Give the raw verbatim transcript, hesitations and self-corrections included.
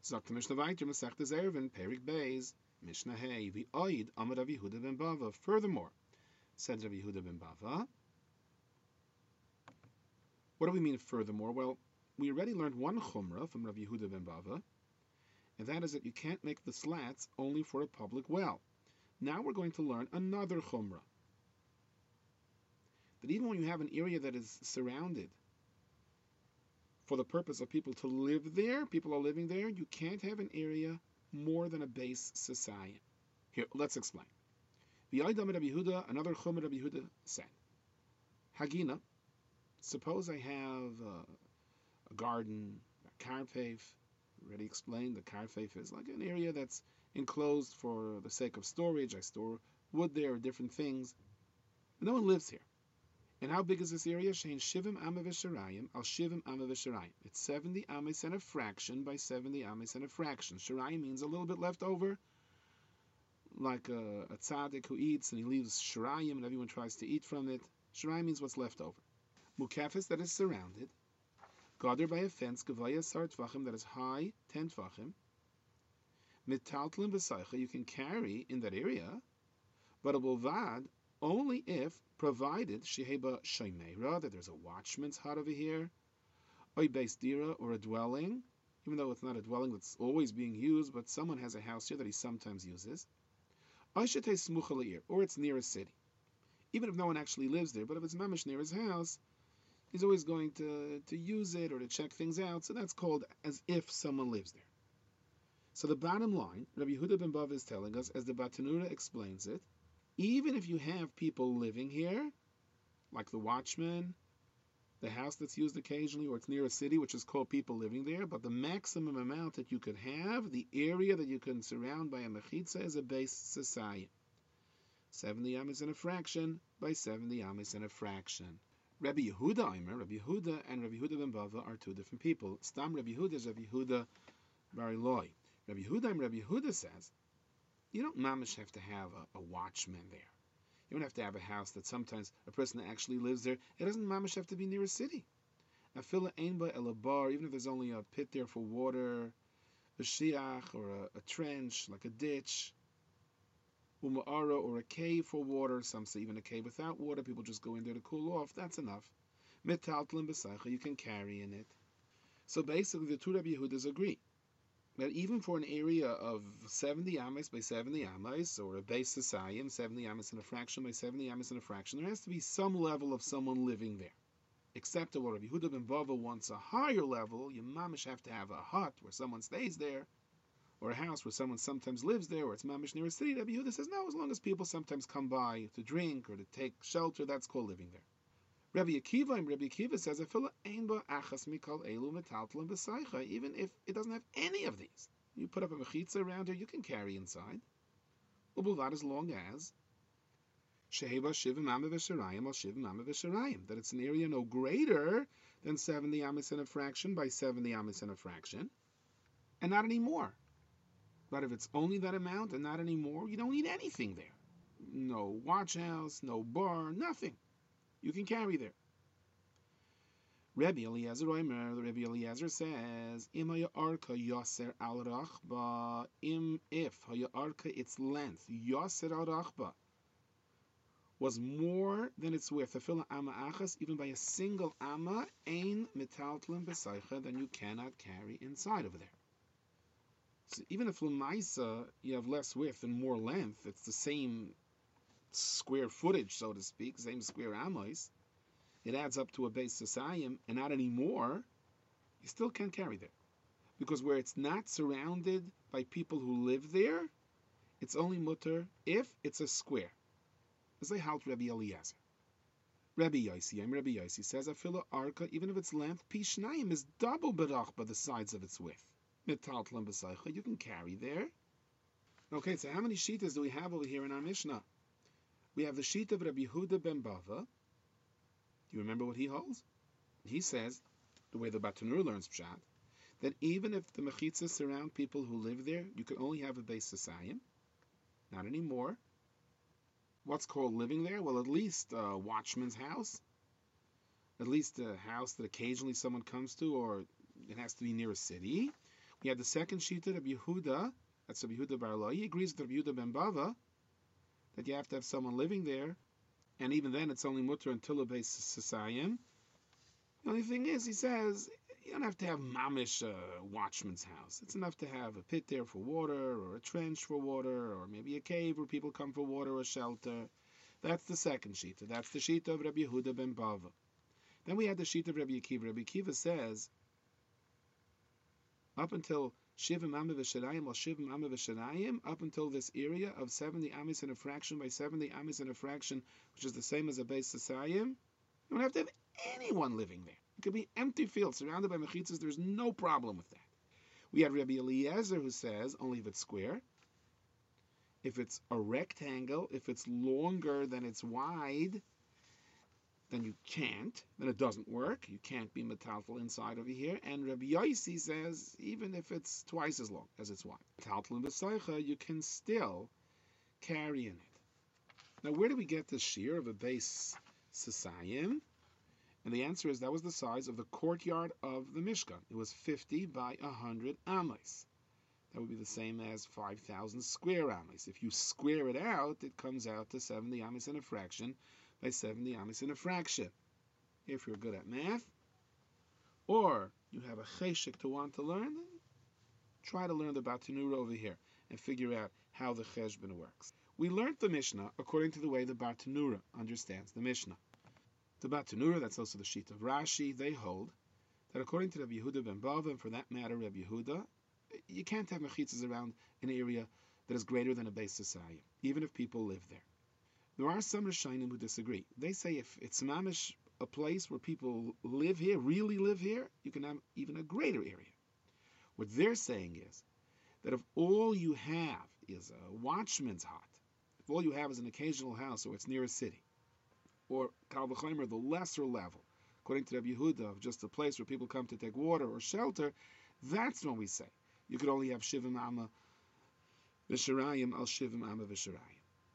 Sagt Mishnah weiter, Masechtes Eruvin, Perik Beis, Mishnah Hey, V'oid Amar Rav Yehuda ben Bava. Furthermore, said Rav Yehuda ben Bava. What do we mean furthermore? Well, we already learned one chumrah from Rav Yehuda ben Bava, and that is that you can't make the slats only for a public well. Now we're going to learn another chumrah. That even when you have an area that is surrounded for the purpose of people to live there, people are living there, you can't have an area more than a base society. Here, let's explain. V'yadam Rabbi Yehuda, another chumrah Rabbi Yehuda said, Hagina, suppose I have a, a garden, a karfeif. Already explained, the karfeif is like an area that's enclosed for the sake of storage. I store wood there or different things. But no one lives here. And how big is this area? Shein shivim ame v'sharayim al shivim ame v'sharayim. It's seventy ames and a fraction by seventy ames and a fraction. Sharayim means a little bit left over, like a, a tzaddik who eats and he leaves sharayim and everyone tries to eat from it. Sharayim means what's left over. Mukafis, that is surrounded. Gader by a fence, gevaya sar tvachim, that is high, ten tvachim. Mitaltlim b'saycha, you can carry in that area, but a bovad, only if provided sheheba shaymera, that there's a watchman's hut over here, oy beis dira, or a dwelling, even though it's not a dwelling that's always being used, but someone has a house here that he sometimes uses, oy shetei smucha le'ir, or it's near a city. Even if no one actually lives there, but if it's mamish near his house, he's always going to, to use it or to check things out, so that's called as if someone lives there. So the bottom line, Rabbi Yehuda ben Bava is telling us, as the Batanura explains it, even if you have people living here, like the watchman, the house that's used occasionally, or it's near a city, which is called people living there, but the maximum amount that you could have, the area that you can surround by a mechitza, is a base society. seventy ames and a fraction by seventy ames and a fraction. Rabbi Yehuda Aimer, Rabbi Yehuda and Rabbi Yehuda ben Bava are two different people. Stam Rabbi Yehuda is Rabbi Yehuda bar Eloi. Rabbi Yehuda and Rabbi Yehuda says, you don't mamish have to have a, a watchman there. You don't have to have a house that sometimes a person that actually lives there. It doesn't mamish have to be near a city. Afila ein ba el bar, even if there's only a pit there for water, a shiach, or a, a trench, like a ditch, uma'ara, or a cave for water. Some say even a cave without water. People just go in there to cool off. That's enough. Mitaltlin b'saycha, you can carry in it. So basically, the two Rabbi Yehudas agree that even for an area of seventy ames by seventy ames, or a base society, seventy ames and a fraction by seventy ames and a fraction, there has to be some level of someone living there. Except that what Rabbi Yehuda ben Bava wants a higher level, you mamish have to have a hut where someone stays there, or a house where someone sometimes lives there, or it's mamish near a city. Rabbi Yehuda says, no, as long as people sometimes come by to drink or to take shelter, that's called living there. Rabbi Akiva and Rabbi Akiva says, even if it doesn't have any of these, you put up a mechitza around here, you can carry inside. Ubulvad, as long as that it's an area no greater than seventy ames and a fraction by seventy ames and a fraction, and not any more. But if it's only that amount and not any more, you don't need anything there. No watch house, no bar, nothing. You can carry there. Rabbi Eliezer Omer, Rabbi Eliezer says, Im hayarka yaser al rachba, im if hayarka its length yaser al rachba was more than its width, afila ama achas, even by a single ama, ein metaltlin b'saycha, then you cannot carry inside over there. So even if l'maisa you have less width and more length, it's the same square footage, so to speak, same square amos, it adds up to a base society, and not anymore, you still can't carry there. Because where it's not surrounded by people who live there, it's only mutter if it's a square. As I halt Rabbi Eliezer. Rabbi Yossi, I'm Rabbi Yossi, says, Afila arka, even if its length, pishnayim, is double berach by the sides of its width. Mitaltlam b'saycha, you can carry there. Okay, so how many shitas do we have over here in our Mishnah? We have the sheet of Rabbi Yehuda ben Bava. Do you remember what he holds? He says, the way the Batanur learns Pshat, that even if the mechitzas surround people who live there, you can only have a base society, not anymore. What's called living there? Well, at least a watchman's house, at least a house that occasionally someone comes to, or it has to be near a city. He had the second shita, Rabbi Yehuda, that's Rabbi Yehuda bar Eloi. He agrees with Rabbi Yehuda ben Bava that you have to have someone living there, and even then it's only mutter until a base sasayim. The only thing is, he says, you don't have to have mamish uh, watchman's house. It's enough to have a pit there for water, or a trench for water, or maybe a cave where people come for water or shelter. That's the second shita. That's the shita of Rabbi Yehuda ben Bava. Then we had the shita of Rabbi Akiva. Rabbi Akiva says, up until Shivim Amma V'Sharayim, or Shivim Amma V'Sharayim, up until this area of seventy amis and a fraction by seventy amis and a fraction, which is the same as a base Sasayim, you don't have to have anyone living there. It could be empty fields surrounded by mechitzas. There's no problem with that. We have Rabbi Eliezer who says only if it's square. If it's a rectangle, if it's longer than it's wide, then you can't. Then it doesn't work. You can't be metaltal inside over here. And Rabbi Yossi says even if it's twice as long as it's wide, metaltal and b'soicha, you can still carry in it. Now, where do we get the shear of a base sasayim? And the answer is that was the size of the courtyard of the Mishkan. It was fifty by one hundred amis. That would be the same as five thousand square amis. If you square it out, it comes out to seventy amis and a fraction by seventy amis and a fraction. If you're good at math, or you have a cheshik to want to learn, then try to learn the Bartanura over here and figure out how the cheshbon works. We learned the Mishnah according to the way the Bartanura understands the Mishnah. The Bartanura, that's also the sheet of Rashi, they hold that according to Rabbi Yehuda ben Bava, and for that matter Rabbi Yehuda, you can't have mechitzas around an area that is greater than a base sasayim, even if people live there. There are some Rishonim who disagree. They say if it's mamish, a place where people live here, really live here, you can have even a greater area. What they're saying is that if all you have is a watchman's hut, if all you have is an occasional house or it's near a city, or Kal V'chomer, the lesser level, according to Rabbi Yehuda, of just a place where people come to take water or shelter, that's when we say you could only have Shivim Amma V'Sharayim al Shivim Amma V'Sharayim.